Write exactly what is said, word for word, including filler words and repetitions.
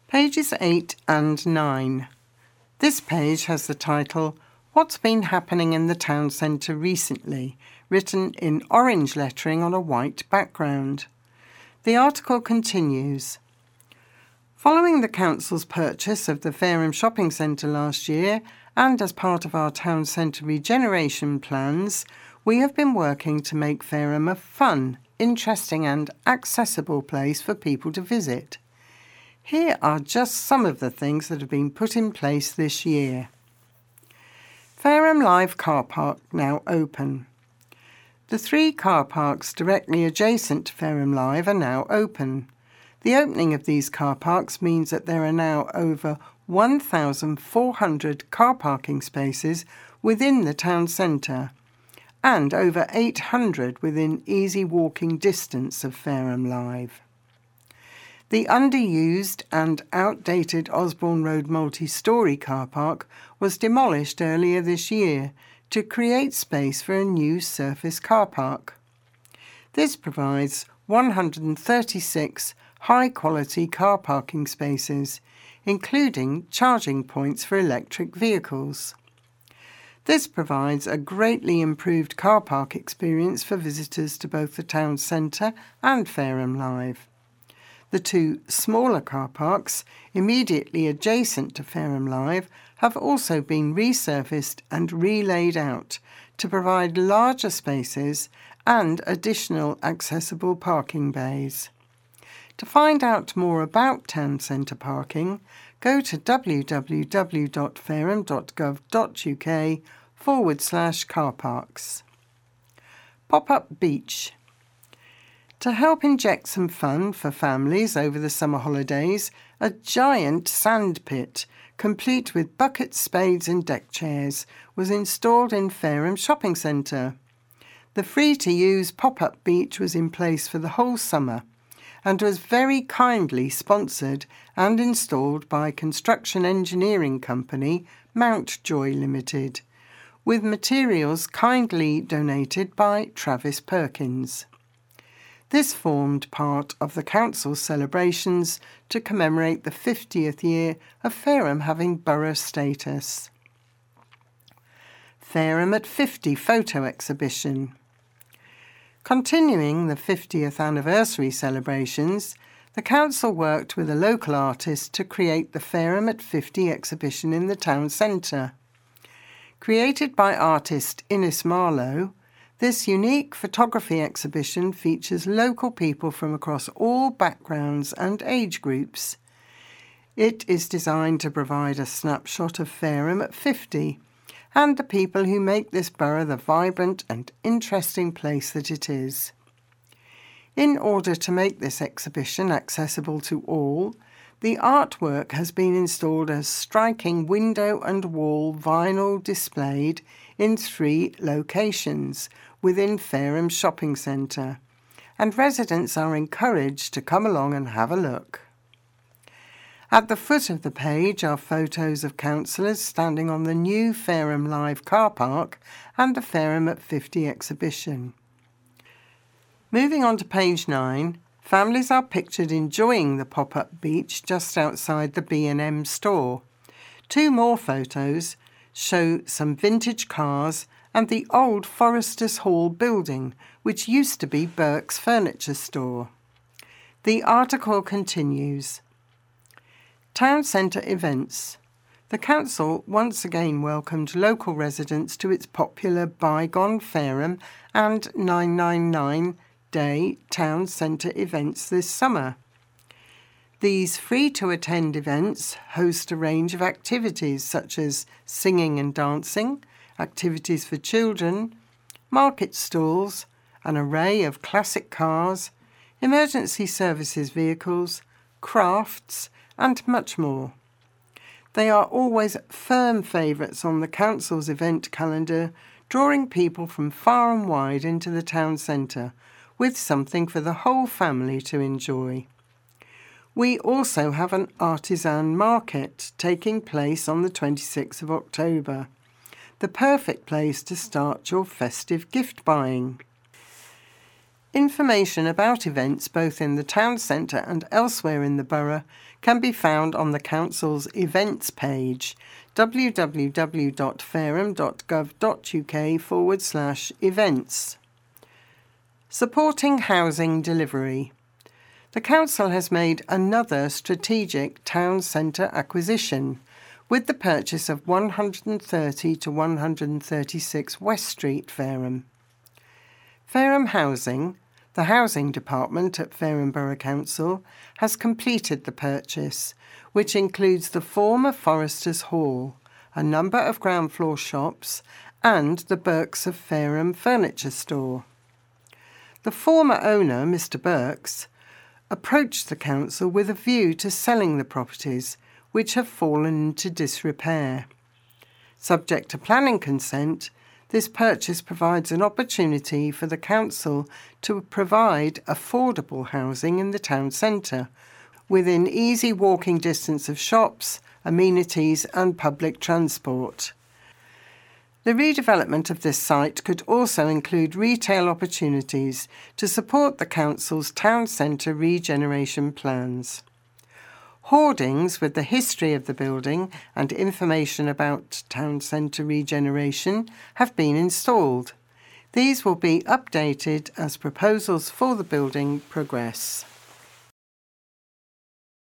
Pages eight and nine. This page has the title, What's Been Happening in the Town Centre Recently, written in orange lettering on a white background. The article continues. Following the Council's purchase of the Fareham Shopping Centre last year, and as part of our town centre regeneration plans, we have been working to make Fareham a fun, interesting and accessible place for people to visit. Here are just some of the things that have been put in place this year. Fareham Live car park now open. The three car parks directly adjacent to Fareham Live are now open. The opening of these car parks means that there are now over one thousand four hundred car parking spaces within the town centre and over eight hundred within easy walking distance of Fareham Live. The underused and outdated Osborne Road multi-storey car park was demolished earlier this year to create space for a new surface car park. This provides one hundred thirty-six high-quality car parking spaces, including charging points for electric vehicles. This provides a greatly improved car park experience for visitors to both the town centre and Fareham Live. The two smaller car parks, immediately adjacent to Fareham Live, have also been resurfaced and re-laid out to provide larger spaces and additional accessible parking bays. To find out more about town centre parking, go to www.fareham.gov.uk forward slash car parks. Pop-up beach. To help inject some fun for families over the summer holidays, a giant sand pit, complete with buckets, spades and deck chairs, was installed in Fareham Shopping Centre. The free-to-use pop-up beach was in place for the whole summer and was very kindly sponsored and installed by construction engineering company Mountjoy Limited, with materials kindly donated by Travis Perkins. This formed part of the Council's celebrations to commemorate the fiftieth year of Fareham having borough status. Fareham at fifty photo exhibition. Continuing the fiftieth anniversary celebrations, the Council worked with a local artist to create the Fareham at fifty exhibition in the town centre. Created by artist Innes Marlowe, this unique photography exhibition features local people from across all backgrounds and age groups. It is designed to provide a snapshot of Fareham at fifty and the people who make this borough the vibrant and interesting place that it is. In order to make this exhibition accessible to all, the artwork has been installed as striking window and wall vinyl displayed in three locations within Fareham Shopping Centre, and residents are encouraged to come along and have a look. At the foot of the page are photos of councillors standing on the new Fareham Live car park and the Fareham at fifty exhibition. Moving on to page nine, families are pictured enjoying the pop-up beach just outside the B and M store. Two more photos show some vintage cars and the old Foresters Hall building, which used to be Burke's Furniture Store. The article continues. Town Centre events. The Council once again welcomed local residents to its popular Bygone Fareham and nine nine nine Day Town Centre events this summer. These free-to-attend events host a range of activities such as singing and dancing, activities for children, market stalls, an array of classic cars, emergency services vehicles, crafts, and much more. They are always firm favourites on the Council's event calendar, drawing people from far and wide into the town centre, with something for the whole family to enjoy. We also have an artisan market taking place on the twenty-sixth of October, the perfect place to start your festive gift buying. Information about events both in the town centre and elsewhere in the borough can be found on the Council's events page, w w w dot fareham dot gov dot u k forward slash events. Supporting housing delivery. The Council has made another strategic town centre acquisition with the purchase of one hundred thirty to one hundred thirty-six West Street, Fareham. Fareham Housing, the housing department at Fareham Borough Council, has completed the purchase, which includes the former Foresters Hall, a number of ground floor shops, and the Burkes of Fareham furniture store. The former owner, Mister Burkes, approached the council with a view to selling the properties, which have fallen into disrepair. Subject to planning consent, this purchase provides an opportunity for the council to provide affordable housing in the town centre, within easy walking distance of shops, amenities and public transport. The redevelopment of this site could also include retail opportunities to support the council's town centre regeneration plans. Hoardings with the history of the building and information about town centre regeneration have been installed. These will be updated as proposals for the building progress.